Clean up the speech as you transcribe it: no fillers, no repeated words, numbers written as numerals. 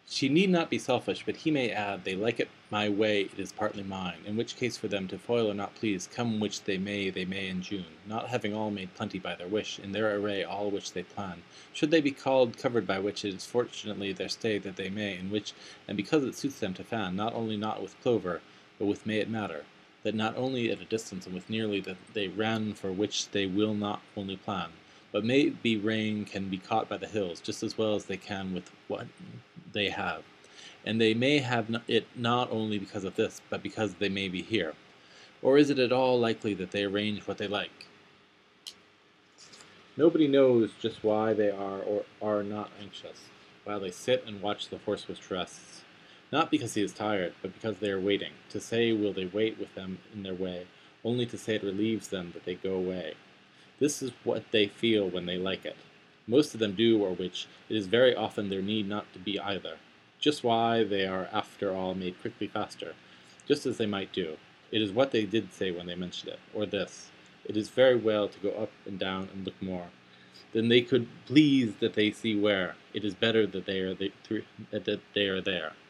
She need not be selfish, but he may add, they like it my way, it is partly mine, in which case for them to foil or not please, come which they may in June, not having all made plenty by their wish, in their array all which they plan, should they be called covered by which it is fortunately their stay that they may, in which, and because it suits them to fan, not only not with clover, but with may it matter, that not only at a distance and with nearly that they ran for which they will not only plan, but may be rain can be caught by the hills, just as well as they can with what they have, and they may have it not only because of this, but because they may be here. Or is it at all likely that they arrange what they like? Nobody knows just why they are or are not anxious, while they sit and watch the horse which rests, not because he is tired, but because they are waiting. To say will they wait with them in their way, only to say it relieves them that they go away. This is what they feel when they like it. Most of them do, or which it is very often their need not to be either. Just why they are after all made quickly faster, just as they might do. It is what they did say when they mentioned it, or this. It is very well to go up and down and look more. Then they could please that they see where. It is better that they are there.